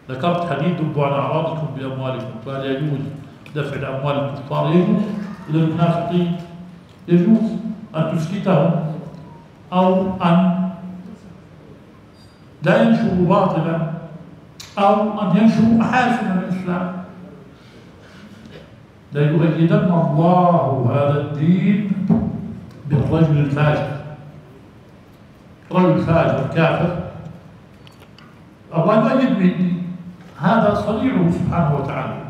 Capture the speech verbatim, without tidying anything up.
ذكرت حديث ذبوا عن أعراضكم بأموالكم، فهل يجوز دفع الأموال الكفار؟ يجوز. إلى المنافقين يجوز أن تسكتهم أو أن لا ينشروا باطلا أو أن ينشروا محاسن الإسلام. ليؤيدن الله هذا الدين بالرجل الفاجر. رجل فاجر كافر الله يؤيد به الدين، هذا صنيعه سبحانه وتعالى.